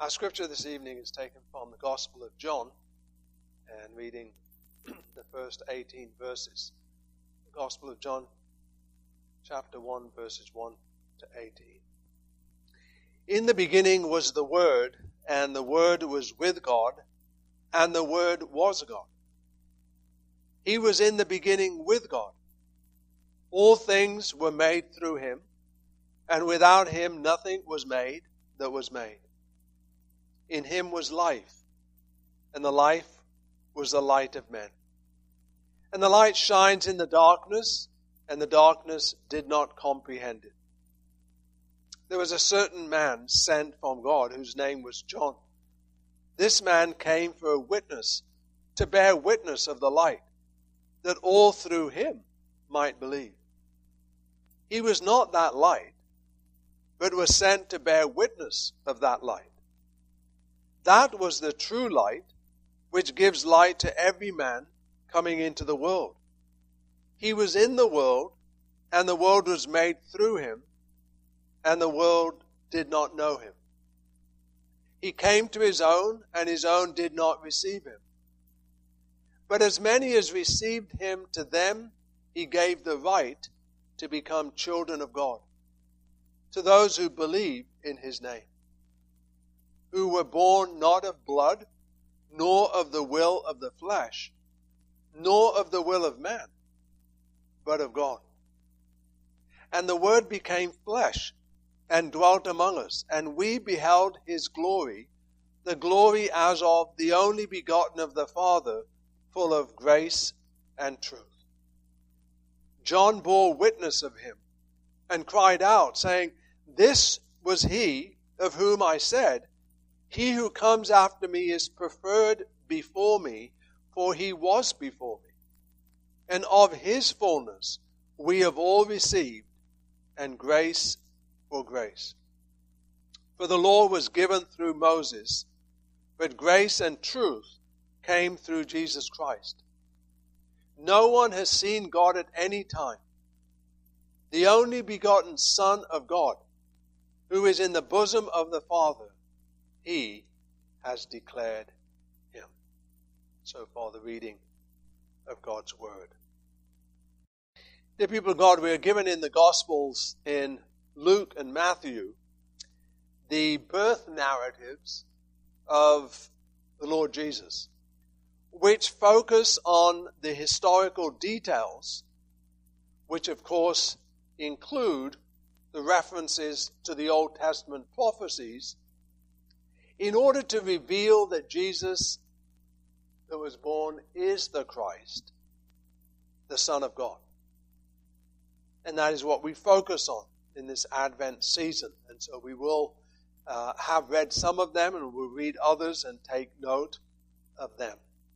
Our scripture this evening is taken from the Gospel of John and reading the first 18 verses. The Gospel of John, chapter 1, verses 1 to 18. In the beginning was the Word, and the Word was with God, and the Word was God. He was in the beginning with God. All things were made through him, and without him nothing was made that was made. In him was life, and the life was the light of men. And the light shines in the darkness, and the darkness did not comprehend it. There was a certain man sent from God whose name was John. This man came for a witness, to bear witness of the light, that all through him might believe. He was not that light, but was sent to bear witness of that light. That was the true light, which gives light to every man coming into the world. He was in the world, and the world was made through him, and the world did not know him. He came to his own, and his own did not receive him. But as many as received him, to them he gave the right to become children of God, to those who believe in his name, who were born not of blood, nor of the will of the flesh, nor of the will of man, but of God. And the Word became flesh, and dwelt among us, and we beheld his glory, the glory as of the only begotten of the Father, full of grace and truth. John bore witness of him, and cried out, saying, This was he of whom I said, He who comes after me is preferred before me, for he was before me. And of his fullness we have all received, and grace for grace. For the law was given through Moses, but grace and truth came through Jesus Christ. No one has seen God at any time. The only begotten Son of God, who is in the bosom of the Father, he has declared him. So far the reading of God's Word. Dear people of God, we are given in the Gospels in Luke and Matthew the birth narratives of the Lord Jesus, which focus on the historical details, which of course include the references to the Old Testament prophecies, in order to reveal that Jesus that was born is the Christ, the Son of God. And that is what we focus on in this Advent season. And so we will have read some of them, and we'll read others and take note of them.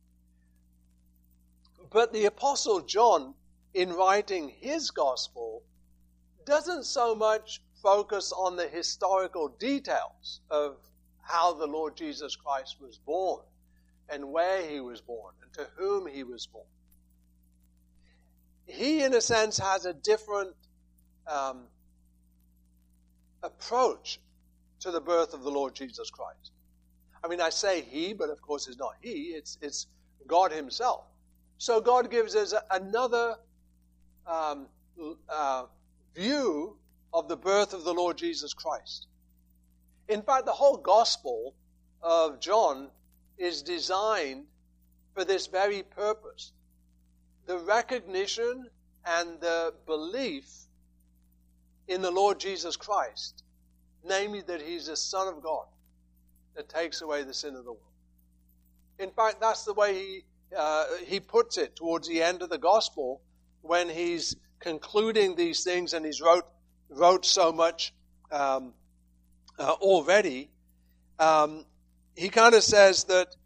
But the Apostle John, in writing his Gospel, doesn't so much focus on the historical details of how the Lord Jesus Christ was born, and where he was born, and to whom he was born. He, in a sense, has a different approach to the birth of the Lord Jesus Christ. I mean, I say he, but of course it's not he, it's God himself. So God gives us another view of the birth of the Lord Jesus Christ. In fact, the whole Gospel of John is designed for this very purpose. The recognition and the belief in the Lord Jesus Christ, namely that he's the Son of God that takes away the sin of the world. In fact, that's the way he puts it towards the end of the Gospel when he's concluding these things, and he's wrote so much already. He kind of says that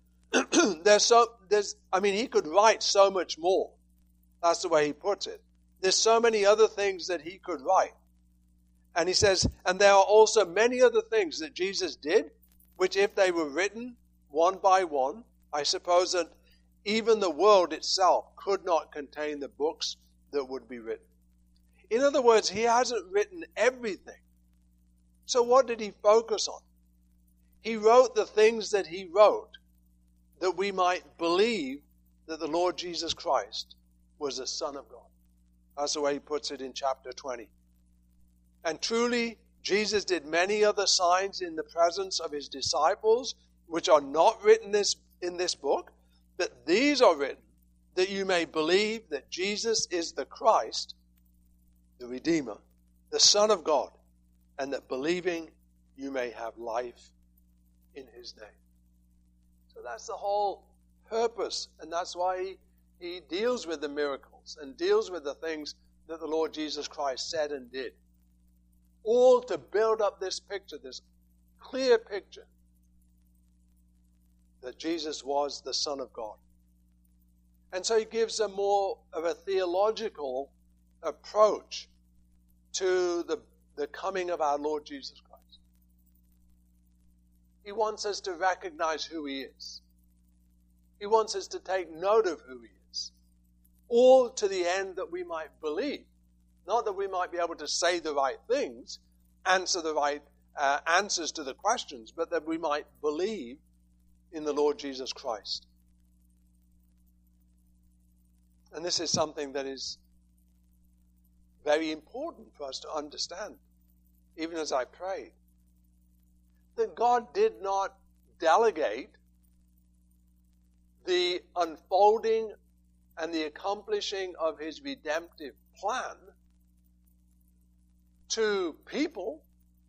he could write so much more. That's the way he puts it. There's so many other things that he could write. And he says, and there are also many other things that Jesus did, which if they were written one by one, I suppose that even the world itself could not contain the books that would be written. In other words, he hasn't written everything. So what did he focus on? He wrote the things that he wrote that we might believe that the Lord Jesus Christ was the Son of God. That's the way he puts it in chapter 20. And truly, Jesus did many other signs in the presence of his disciples, which are not written in this book, but these are written that you may believe that Jesus is the Christ, the Redeemer, the Son of God, and that believing you may have life in his name. So that's the whole purpose, and that's why he deals with the miracles and deals with the things that the Lord Jesus Christ said and did. All to build up this picture, this clear picture that Jesus was the Son of God. And so he gives a more of a theological approach to the coming of our Lord Jesus Christ. He wants us to recognize who he is. He wants us to take note of who he is. All to the end that we might believe. Not that we might be able to say the right things, answer the right answers to the questions, but that we might believe in the Lord Jesus Christ. And this is something that is very important for us to understand, even as I prayed. That God did not delegate the unfolding and the accomplishing of his redemptive plan to people,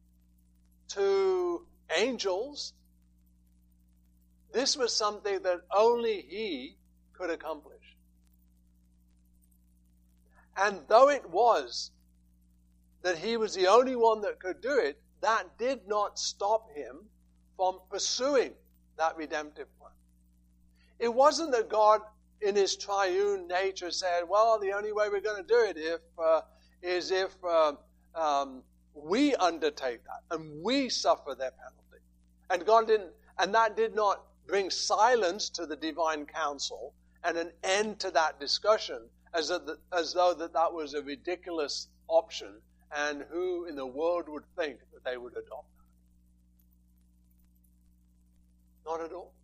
to angels. This was something that only he could accomplish. And though it was that he was the only one that could do it, that did not stop him from pursuing that redemptive plan. It wasn't that God, in his triune nature, said, well, the only way we're going to do it is if we undertake that and we suffer their penalty. And God didn't, and that did not bring silence to the divine council and an end to that discussion as though that was a ridiculous option, and who in the world would think that they would adopt that? Not at all.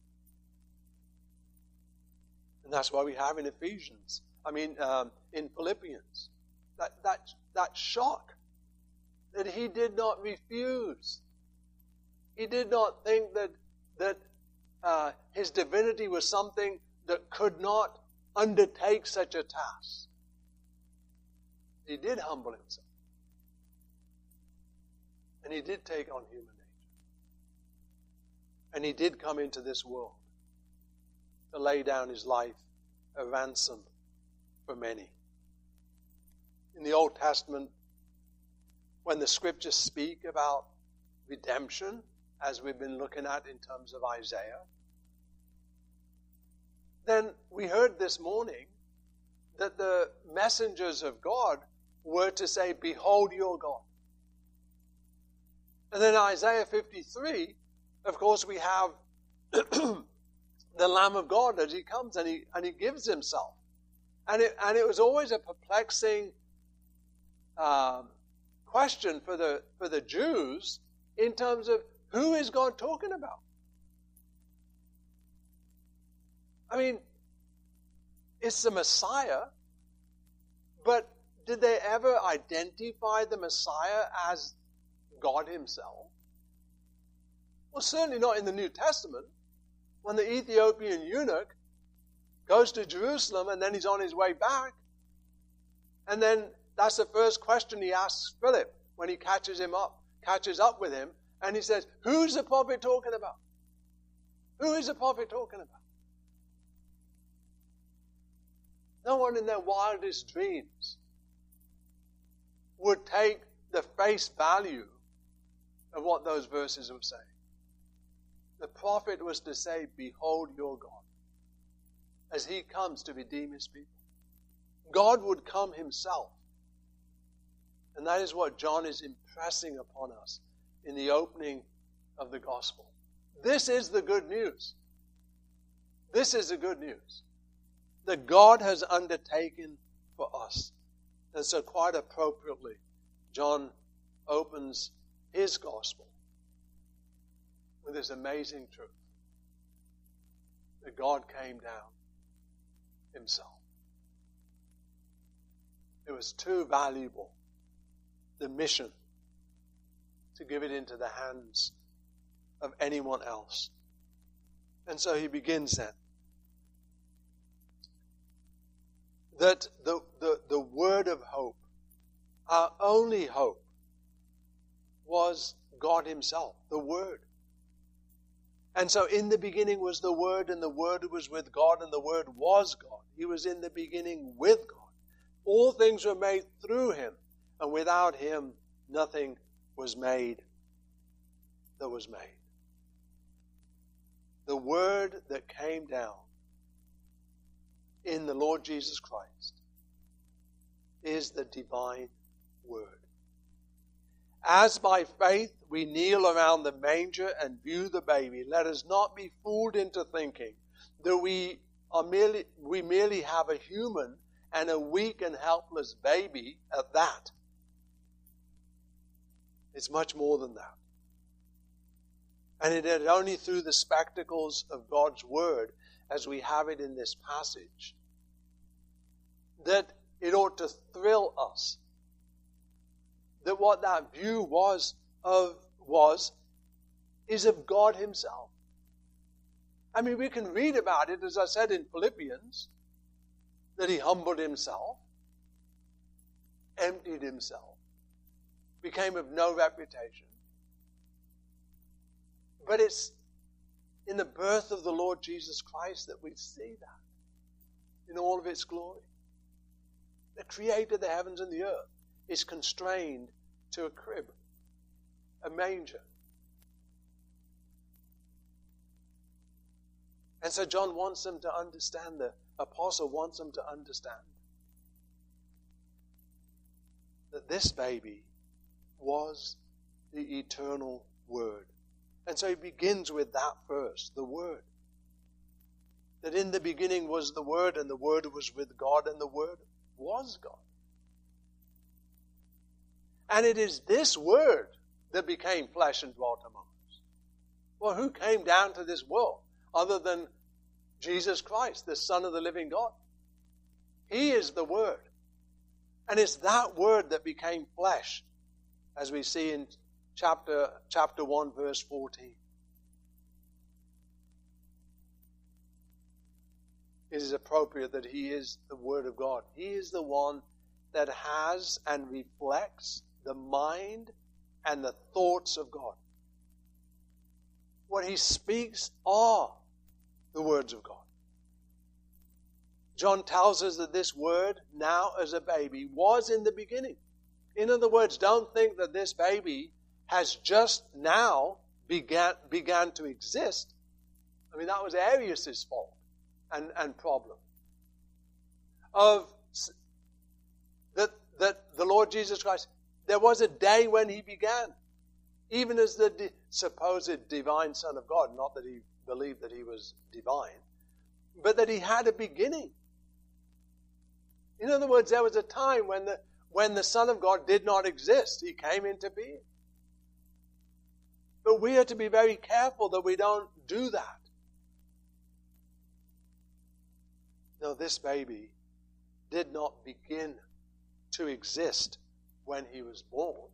And that's why we have in Ephesians, in Philippians, that shock that he did not refuse. He did not think that his divinity was something that could not undertake such a task. He did humble himself. And he did take on human nature. And he did come into this world to lay down his life a ransom for many. In the Old Testament, when the scriptures speak about redemption, as we've been looking at in terms of Isaiah, then we heard this morning that the messengers of God were to say, behold your God. And then Isaiah 53, of course, we have the Lamb of God as he comes and he gives himself. And it was always a perplexing question for the Jews in terms of who is God talking about? It's the Messiah, but did they ever identify the Messiah as God himself? Well, certainly not in the New Testament. When the Ethiopian eunuch goes to Jerusalem and then he's on his way back, and then that's the first question he asks Philip when he catches up with him, and he says, who's the prophet talking about? Who is the prophet talking about? No one in their wildest dreams would take the face value of what those verses were saying. The prophet was to say, behold your God, as he comes to redeem his people. God would come himself. And that is what John is impressing upon us in the opening of the gospel. This is the good news. This is the good news that God has undertaken for us. And so quite appropriately, John opens his gospel with this amazing truth that God came down himself. It was too valuable, the mission, to give it into the hands of anyone else. And so he begins then. That the word of hope, our only hope, was God himself, the Word. And so in the beginning was the Word, and the Word was with God, and the Word was God. He was in the beginning with God. All things were made through him, and without him nothing was made that was made. The Word that came down in the Lord Jesus Christ is the divine Word. As by faith we kneel around the manger and view the baby, let us not be fooled into thinking that we merely have a human and a weak and helpless baby at that. It's much more than that. And it is only through the spectacles of God's Word, as we have it in this passage, that it ought to thrill us. That what that view is of God himself. I mean, we can read about it, as I said in Philippians, that he humbled himself, emptied himself, became of no reputation. But it's in the birth of the Lord Jesus Christ that we see that in all of its glory. The creator of the heavens and the earth is constrained to a crib, a manger. And so John wants them to understand, the apostle wants them to understand that this baby was the eternal Word. And so he begins with that first, the Word. That in the beginning was the Word, and the Word was with God, and the Word was God. And it is this Word that became flesh and dwelt among us. Well, who came down to this world other than Jesus Christ, the Son of the living God? He is the Word. And it's that Word that became flesh, as we see in chapter 1, verse 14. It is appropriate that he is the Word of God. He is the one that has and reflects the mind and the thoughts of God. What he speaks are the words of God. John tells us that this Word, now as a baby, was in the beginning. In other words, don't think that this baby has just now began to exist. I mean, that was Arius' fault and problem. That the Lord Jesus Christ, there was a day when he began, even as the supposed divine Son of God, not that he believed that he was divine, but that he had a beginning. In other words, there was a time when the Son of God did not exist. He came into being. But we are to be very careful that we don't do that. No, this baby did not begin to exist when he was born.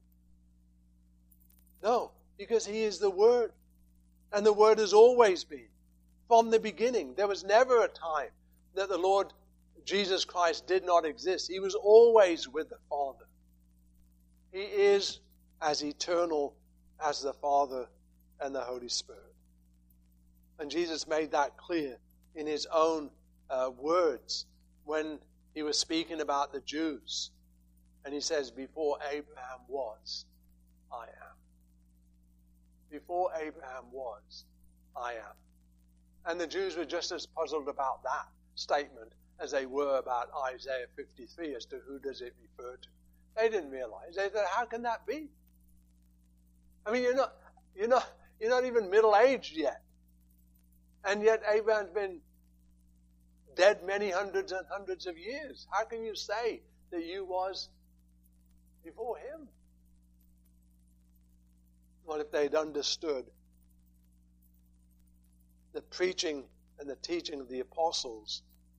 No, because he is the Word. And the Word has always been. From the beginning, there was never a time that the Lord Jesus Christ did not exist. He was always with the Father. He is as eternal as the Father and the Holy Spirit. And Jesus made that clear in his own words when he was speaking about the Jews. And he says, before Abraham was, I am. Before Abraham was, I am. And the Jews were just as puzzled about that statement as they were about Isaiah 53 as to who does it refer to. They didn't realize. They said, how can that be? I mean, you're not even middle-aged yet. And yet Abraham's been dead many hundreds and hundreds of years. How can you say that you was before him? Well, if they'd understood preaching and the teaching of the apostles,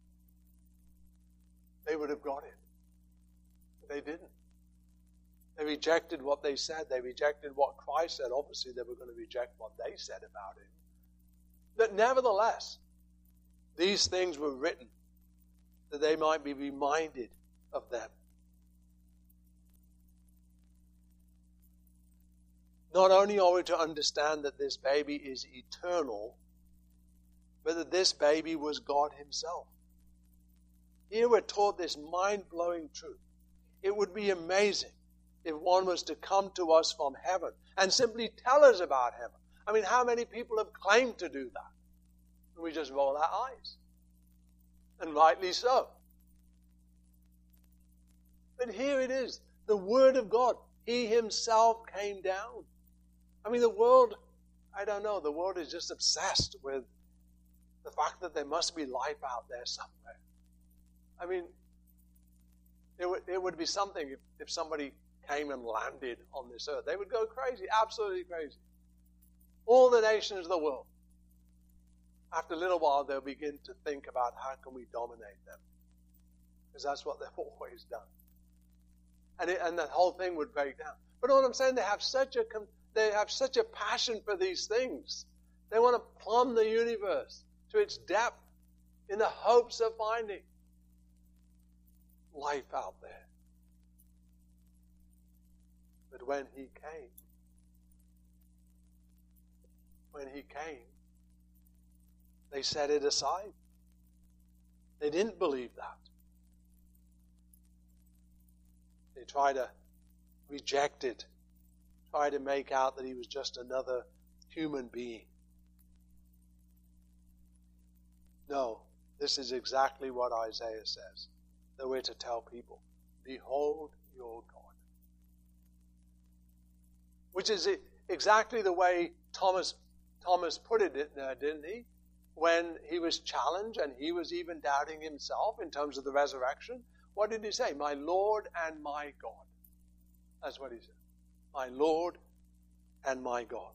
they would have got it. But they didn't. They rejected what they said. They rejected what Christ said. Obviously, they were going to reject what they said about him. But nevertheless, these things were written that they might be reminded of them. Not only are we to understand that this baby is eternal, but that this baby was God himself. Here we're taught this mind-blowing truth. It would be amazing if one was to come to us from heaven and simply tell us about heaven. I mean, how many people have claimed to do that? And we just roll our eyes. And rightly so. But here it is, the Word of God. He himself came down. I mean, the world, I don't know, the world is just obsessed with the fact that there must be life out there somewhere. I mean, it would be something if somebody came and landed on this earth. They would go crazy, absolutely crazy. All the nations of the world. After a little while, they'll begin to think about how can we dominate them. Because that's what they've always done. And the whole thing would break down. But all I'm saying, they have such a passion for these things. They want to plumb the universe to its depth in the hopes of finding life out there. But when he came, they set it aside. They didn't believe that. They tried to reject it, try to make out that he was just another human being. No, this is exactly what Isaiah says, that we're to tell people, behold your God. Which is exactly the way Thomas put it, didn't he? When he was challenged and he was even doubting himself in terms of the resurrection. What did he say? My Lord and my God. That's what he said. My Lord and my God.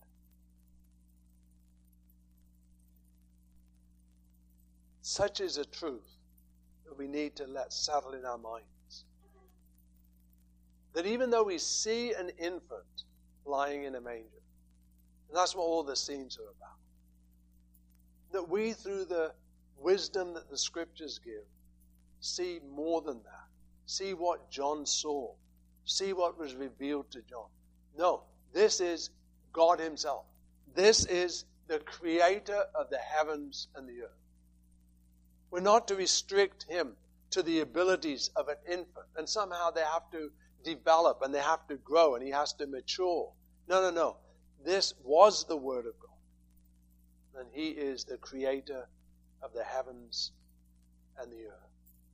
Such is a truth that we need to let settle in our minds. That even though we see an infant lying in a manger, and that's what all the scenes are about, that we, through the wisdom that the Scriptures give, see more than that. See what John saw. See what was revealed to John. No, this is God himself. This is the creator of the heavens and the earth. We're not to restrict him to the abilities of an infant, and somehow they have to develop and they have to grow and he has to mature. No. This was the Word of God. And he is the creator of the heavens and the earth.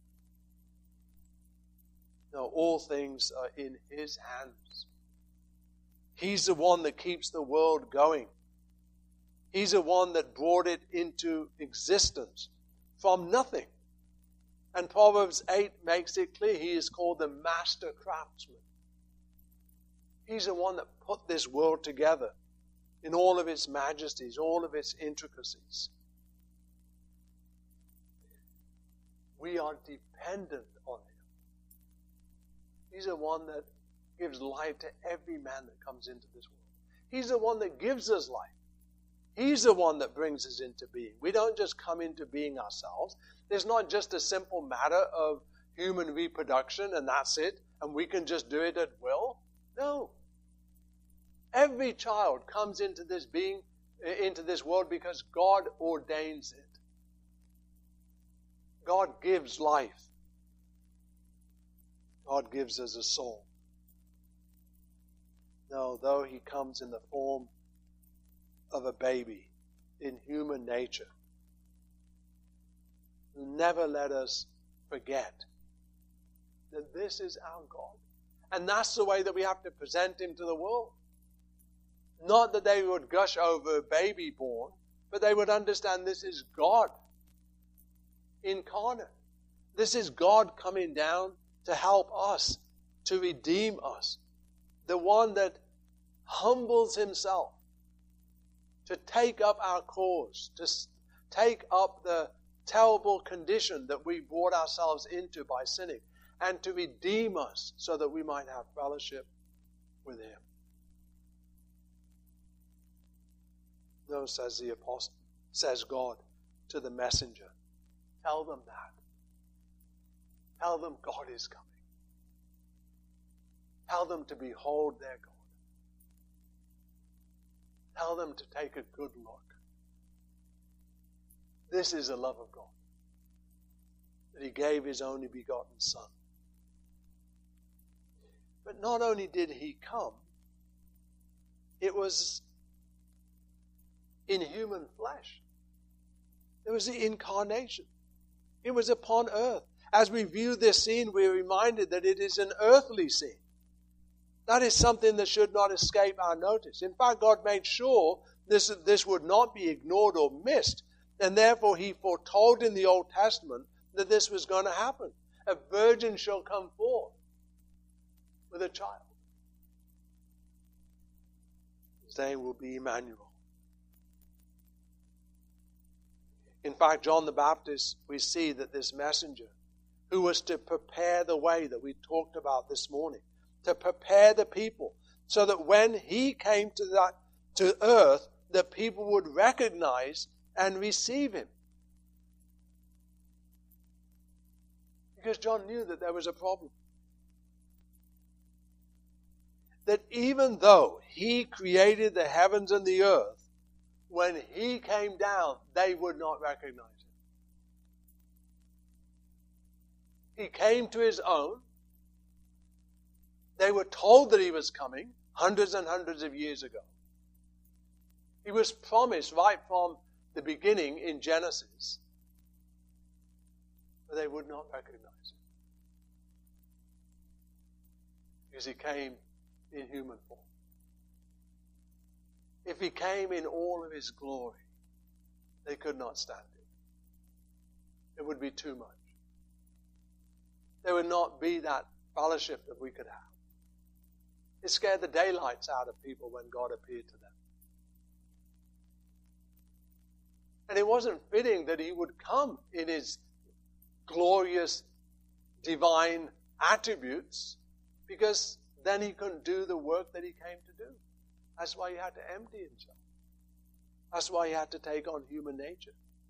No, all things are in his hands. He's the one that keeps the world going. He's the one that brought it into existence from nothing. And Proverbs 8 makes it clear he is called the master craftsman. He's the one that put this world together in all of its majesties, all of its intricacies. We are dependent on him. He's the one that gives life to every man that comes into this world. He's the one that gives us life. He's the one that brings us into being. We don't just come into being ourselves. There's not just a simple matter of human reproduction and that's it, and we can just do it at will. No. Every child comes into this being, into this world because God ordains it. God gives life. God gives us a soul. No, though he comes in the form of a baby in human nature, never let us forget that this is our God. And that's the way that we have to present him to the world. Not that they would gush over a baby born, but they would understand this is God incarnate. This is God coming down to help us, to redeem us. The one that humbles himself to take up our cause, take up the terrible condition that we brought ourselves into by sinning, and to redeem us so that we might have fellowship with Him. No, says the apostle, says God to the messenger, tell them that. Tell them God is coming. Tell them to behold their God. Tell them to take a good look. This is the love of God, that He gave His only begotten Son. But not only did He come, it was in human flesh. It was the incarnation. It was upon earth. As we view this scene, we're reminded that it is an earthly scene. That is something that should not escape our notice. In fact, God made sure this would not be ignored or missed, and therefore He foretold in the Old Testament that this was going to happen. A virgin shall come forth with a child. His name will be Emmanuel. In fact, John the Baptist, we see that this messenger, who was to prepare the way that we talked about this morning, to prepare the people, so that when He came to earth, the people would recognize and receive Him. Because John knew that there was a problem. That even though He created the heavens and the earth, when He came down, they would not recognize Him. He came to His own. They were told that He was coming hundreds and hundreds of years ago. He was promised right from the beginning in Genesis, but they would not recognize Him. Because He came in human form. If He came in all of His glory, they could not stand it. It would be too much. There would not be that fellowship that we could have. It scared the daylights out of people when God appeared to them. And it wasn't fitting that He would come in His glorious divine attributes, because then He couldn't do the work that He came to do. That's why He had to empty Himself. That's why He had to take on human nature.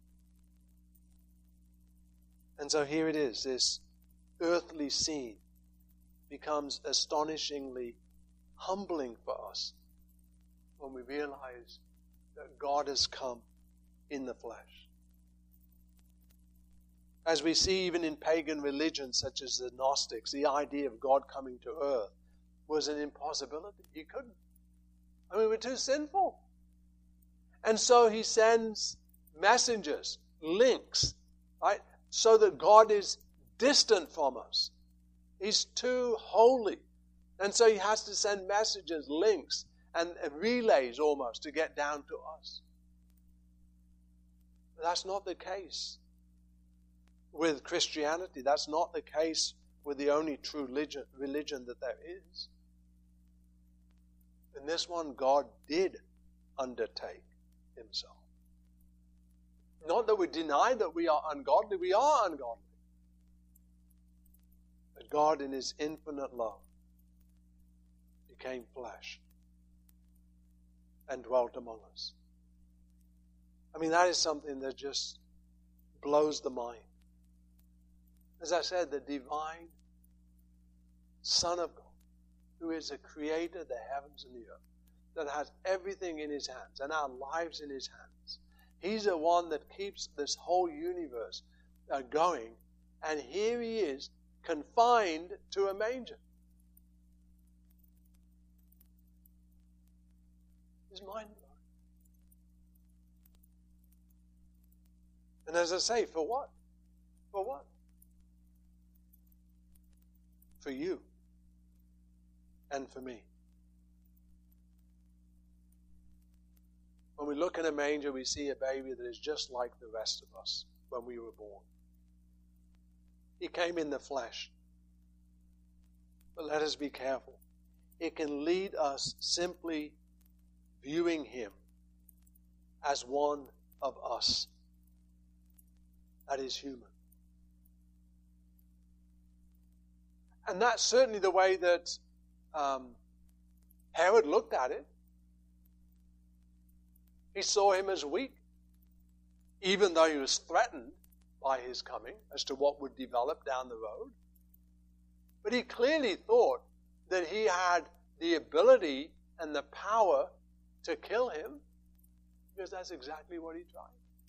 And so here it is, this earthly scene becomes astonishingly humbling for us when we realize that God has come in the flesh. As we see even in pagan religions such as the Gnostics, the idea of God coming to earth was an impossibility. He couldn't. I mean, we're too sinful. And so He sends messengers, links, right? So that God is distant from us. He's too holy. And so He has to send messages, links, and relays almost to get down to us. But that's not the case with Christianity. That's not the case with the only true religion that there is. In this one, God did undertake Himself. Not that we deny that we are ungodly. We are ungodly. But God, in His infinite love, became flesh and dwelt among us. I mean, that is something that just blows the mind. As I said, the divine Son of God, who is the creator of the heavens and the earth, that has everything in His hands and our lives in His hands. He's the one that keeps this whole universe going, and here He is confined to a manger. It's mind-blowing. And as I say, for what? For what? For you and for me. When we look in a manger, we see a baby that is just like the rest of us when we were born. He came in the flesh. But let us be careful. It can lead us simply viewing Him as one of us that is human. And that's certainly the way that Herod looked at it. He saw him as weak, even though he was threatened by his coming as to what would develop down the road. But he clearly thought that he had the ability and the power to kill him, because that's exactly what he tried.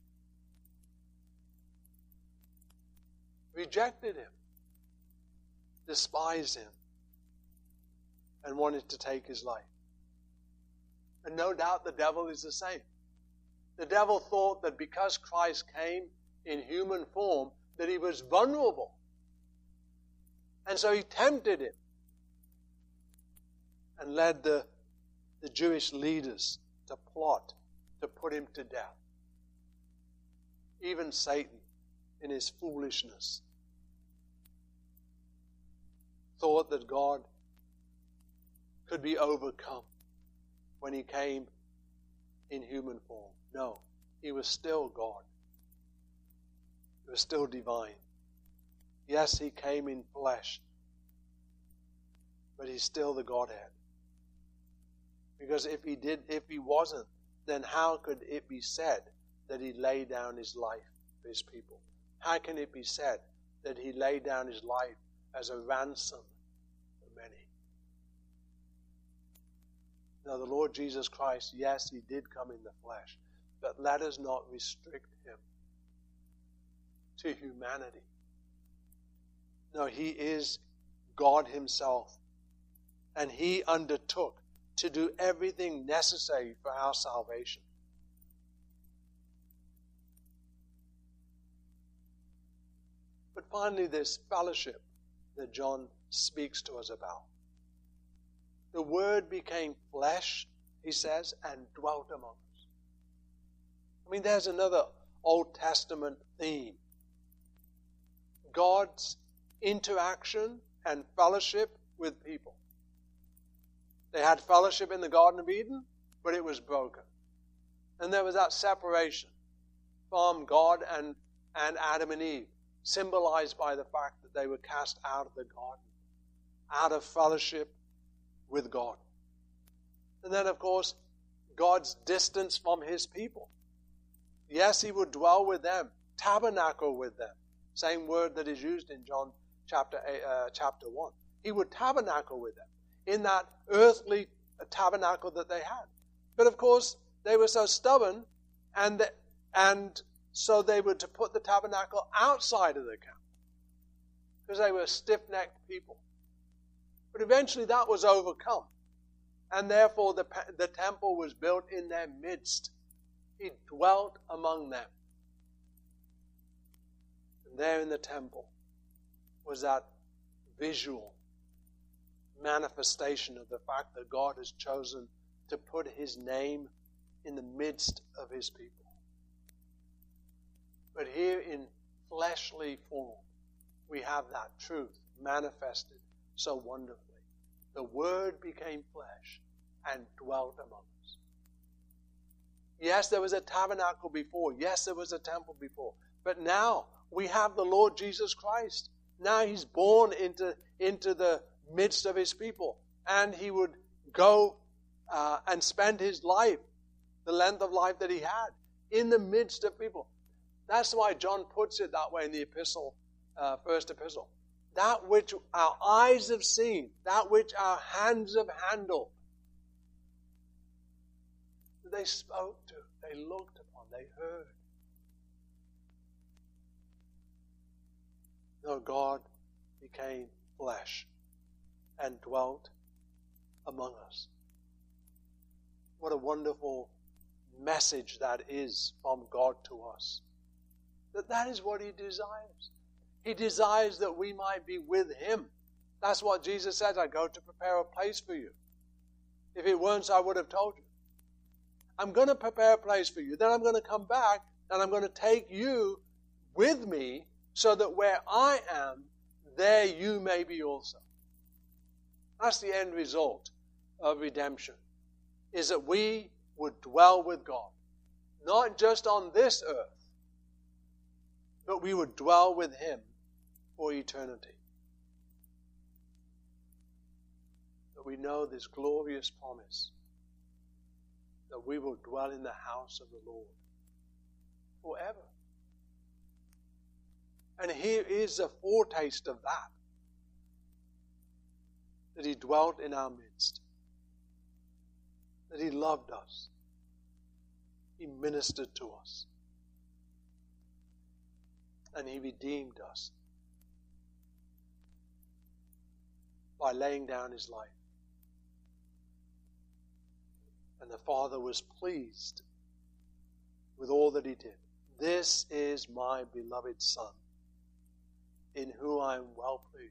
Rejected him, despised him, and wanted to take his life. And no doubt the devil is the same. The devil thought that because Christ came in human form, that he was vulnerable. And so he tempted him and led the Jewish leaders to plot to put him to death. Even Satan, in his foolishness, thought that God could be overcome when he came in human form. No, he was still God. He was still divine. Yes, he came in flesh, but he's still the Godhead. Because if he wasn't, then how could it be said that he laid down his life for his people? How can it be said that he laid down his life as a ransom for many? Now, the Lord Jesus Christ, yes, he did come in the flesh, but let us not restrict him to humanity. No, he is God himself, and he undertook to do everything necessary for our salvation. But finally, this fellowship that John speaks to us about. The Word became flesh, he says, and dwelt among us. I mean, there's another Old Testament theme. God's interaction and fellowship with people. They had fellowship in the Garden of Eden, but it was broken. And there was that separation from God and Adam and Eve, symbolized by the fact that they were cast out of the garden, out of fellowship with God. And then, of course, God's distance from his people. Yes, he would dwell with them, tabernacle with them. Same word that is used in John chapter 1. He would tabernacle with them in that earthly tabernacle that they had. But of course, they were so stubborn, and so they were to put the tabernacle outside of the camp, because they were stiff-necked people. But eventually that was overcome, and therefore the temple was built in their midst. He dwelt among them. And there in the temple was that visual manifestation of the fact that God has chosen to put his name in the midst of his people. But here in fleshly form, we have that truth manifested so wonderfully. The Word became flesh and dwelt among us. Yes, there was a tabernacle before. Yes, there was a temple before. But now we have the Lord Jesus Christ. Now he's born into the midst of his people. And he would go and spend his life, the length of life that he had, in the midst of people. That's why John puts it that way in the epistle, first epistle. That which our eyes have seen, that which our hands have handled. They spoke to, they looked upon, they heard. No, God became flesh and dwelt among us. What a wonderful message that is from God to us. That is what he desires. He desires that we might be with him. That's what Jesus said, I go to prepare a place for you. If it weren't so, I would have told you. I'm going to prepare a place for you. Then I'm going to come back and I'm going to take you with me so that where I am, there you may be also. That's the end result of redemption, is that we would dwell with God, not just on this earth, but we would dwell with him for eternity. But we know this glorious promise that we will dwell in the house of the Lord forever. And here is a foretaste of that he dwelt in our midst, that he loved us, he ministered to us, and he redeemed us by laying down his life. And the Father was pleased with all that he did. This is my beloved Son, in whom I am well pleased.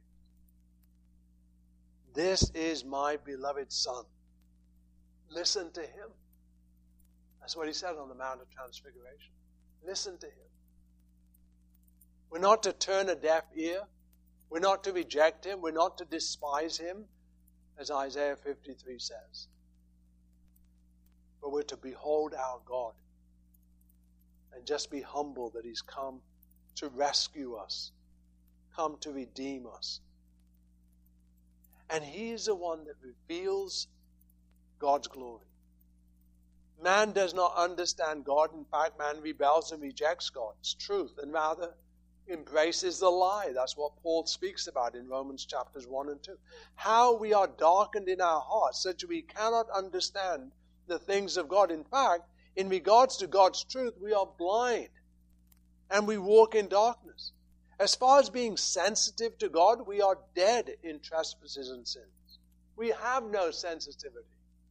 This is my beloved Son. Listen to him. That's what he said on the Mount of Transfiguration. Listen to him. We're not to turn a deaf ear. We're not to reject him. We're not to despise him, as Isaiah 53 says. But we're to behold our God and just be humble that he's come to rescue us, come to redeem us. And he is the one that reveals God's glory. Man does not understand God. In fact, man rebels and rejects God's truth and rather embraces the lie. That's what Paul speaks about in Romans chapters 1 and 2. How we are darkened in our hearts such that we cannot understand the things of God. In fact, in regards to God's truth, we are blind and we walk in darkness. As far as being sensitive to God, we are dead in trespasses and sins. We have no sensitivity.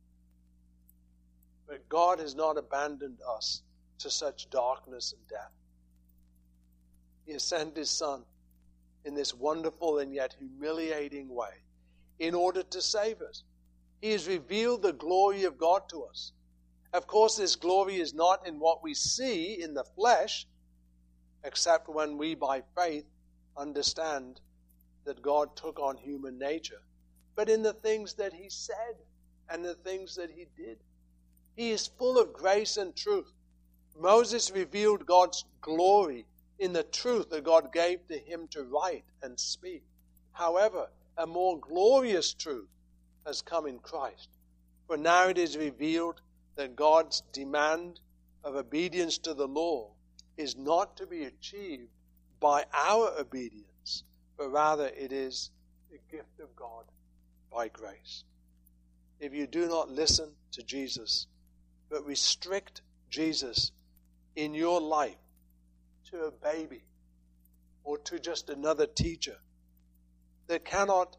But God has not abandoned us to such darkness and death. He has sent his Son in this wonderful and yet humiliating way in order to save us. He has revealed the glory of God to us. Of course, this glory is not in what we see in the flesh, except when we, by faith, understand that God took on human nature, but in the things that he said and the things that he did. He is full of grace and truth. Moses revealed God's glory in the truth that God gave to him to write and speak. However, a more glorious truth has come in Christ. For now it is revealed that God's demand of obedience to the law is not to be achieved by our obedience, but rather it is the gift of God by grace. If you do not listen to Jesus, but restrict Jesus in your life to a baby or to just another teacher that cannot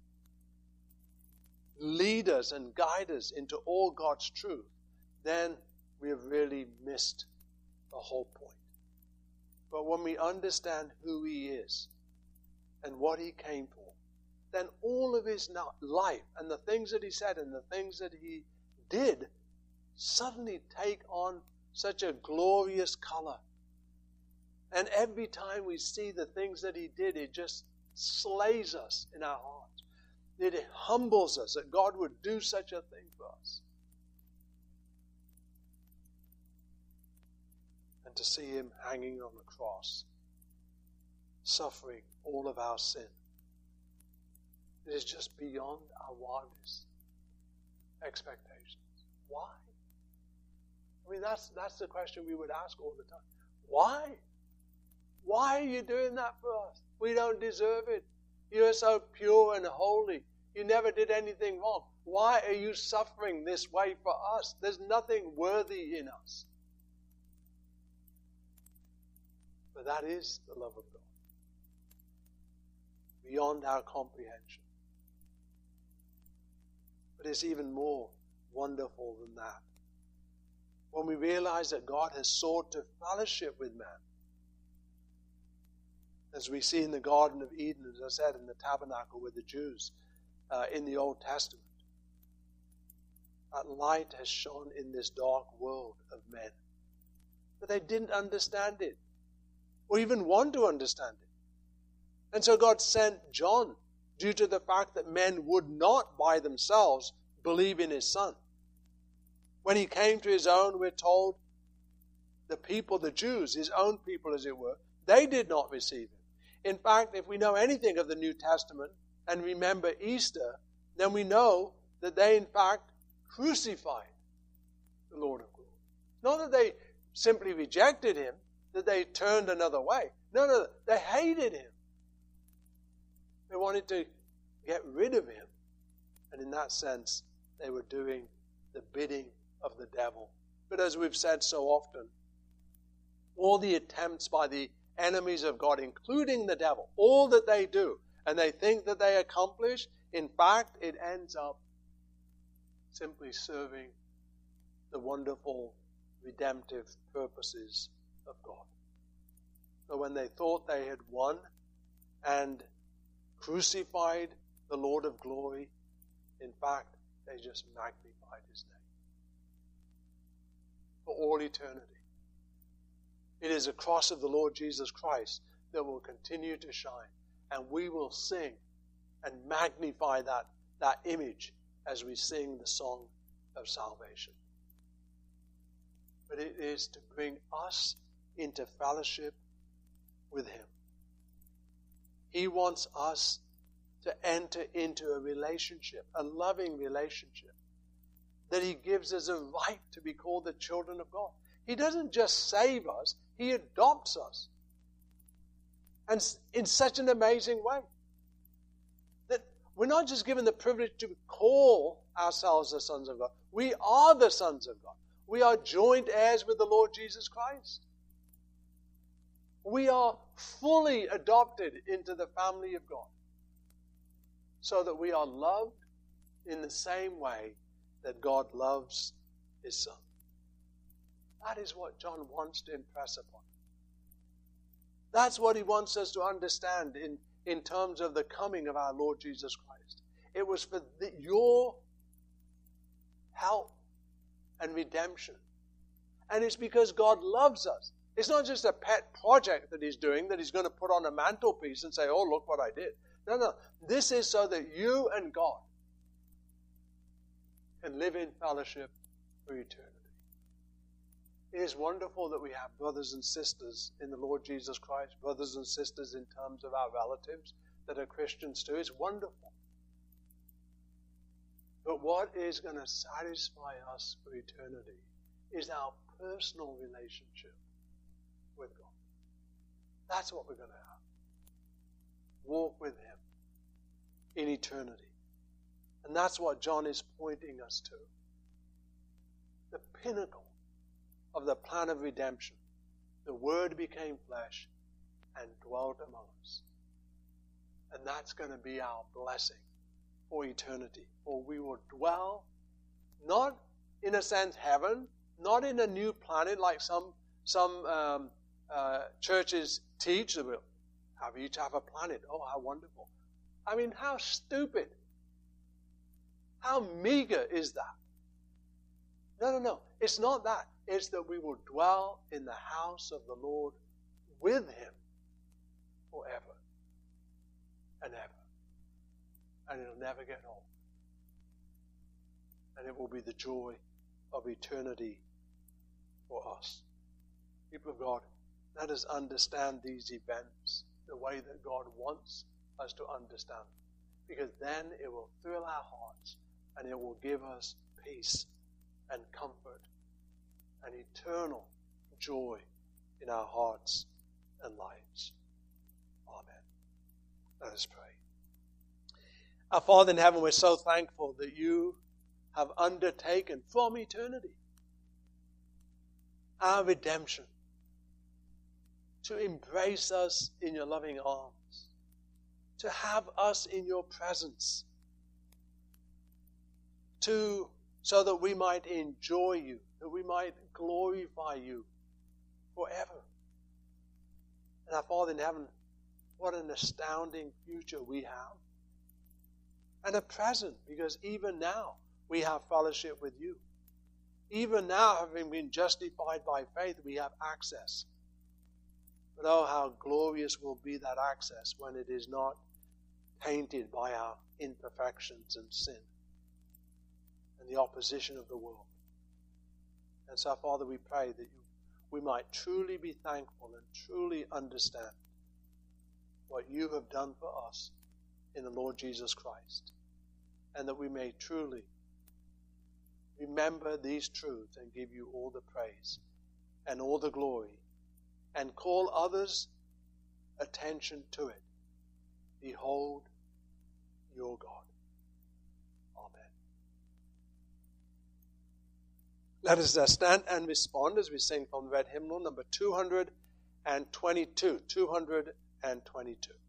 lead us and guide us into all God's truth, then we have really missed the whole point. But when we understand who he is and what he came for, then all of his life and the things that he said and the things that he did suddenly take on such a glorious color. And every time we see the things that he did, it just slays us in our hearts. It humbles us that God would do such a thing for us. And to see him hanging on the cross, suffering all of our sin, it is just beyond our wildest expectations. Why? I mean, that's the question we would ask all the time. Why? Why are you doing that for us? We don't deserve it. You're so pure and holy. You never did anything wrong. Why are you suffering this way for us? There's nothing worthy in us. But that is the love of God, beyond our comprehension. But it's even more wonderful than that. When we realize that God has sought to fellowship with man, as we see in the Garden of Eden, as I said, in the tabernacle with the Jews in the Old Testament, that light has shone in this dark world of men. But they didn't understand it, or even want to understand it. And so God sent John, due to the fact that men would not by themselves believe in his Son. When he came to his own, we're told, the people, the Jews, his own people as it were, They did not receive him. In fact, if we know anything of the New Testament and remember Easter, then we know that they in fact crucified the Lord of glory. Not that they simply rejected him, that they turned another way. No, they hated him. They wanted to get rid of him. And in that sense, they were doing the bidding of the devil. But as we've said so often, all the attempts by the enemies of God, including the devil, all that they do, and they think that they accomplish, in fact, it ends up simply serving the wonderful redemptive purposes of God. So when they thought they had won and crucified the Lord of glory, in fact, they just magnified his name for all eternity. It is the cross of the Lord Jesus Christ that will continue to shine, and we will sing and magnify that image as we sing the song of salvation. But it is to bring us into fellowship with him. He wants us to enter into a relationship, a loving relationship, that he gives us a right to be called the children of God. He doesn't just save us, he adopts us. And in such an amazing way that we're not just given the privilege to call ourselves the sons of God. We are the sons of God. We are joint heirs with the Lord Jesus Christ. We are fully adopted into the family of God, so that we are loved in the same way that God loves his Son. That is what John wants to impress upon. That's what he wants us to understand in terms of the coming of our Lord Jesus Christ. It was for your help and redemption. And it's because God loves us. It's not just a pet project that he's doing, that he's going to put on a mantelpiece and say, oh, look what I did. No. This is so that you and God can live in fellowship for eternity. It is wonderful that we have brothers and sisters in the Lord Jesus Christ, brothers and sisters in terms of our relatives that are Christians too. It's wonderful. But what is going to satisfy us for eternity is our personal relationship with God. That's what we're going to have. Walk with him in eternity. And that's what John is pointing us to. The pinnacle of the plan of redemption. The Word became flesh and dwelt among us. And that's going to be our blessing for eternity. For we will dwell, not in a sense heaven, not in a new planet like some churches teach that we'll each have a planet. Oh, how wonderful. I mean, how stupid. How meager is that? No. It's not that. It's that we will dwell in the house of the Lord with him forever and ever. And it'll never get old. And it will be the joy of eternity for us. People of God, let us understand these events the way that God wants us to understand. Because then it will thrill our hearts and it will give us peace and comfort and eternal joy in our hearts and lives. Amen. Let us pray. Our Father in heaven, we're so thankful that you have undertaken from eternity our redemption, to embrace us in your loving arms, to have us in your presence, so that we might enjoy you, that we might glorify you forever. And our Father in heaven, what an astounding future we have. And a present, because even now we have fellowship with you. Even now, having been justified by faith, we have access. But oh, how glorious will be that access when it is not tainted by our imperfections and sin and the opposition of the world. And so, Father, we pray that you we might truly be thankful and truly understand what you have done for us in the Lord Jesus Christ, and that we may truly remember these truths and give you all the praise and all the glory, and call others' attention to it. Behold your God. Amen. Let us stand and respond as we sing from red hymnal number 222. 222.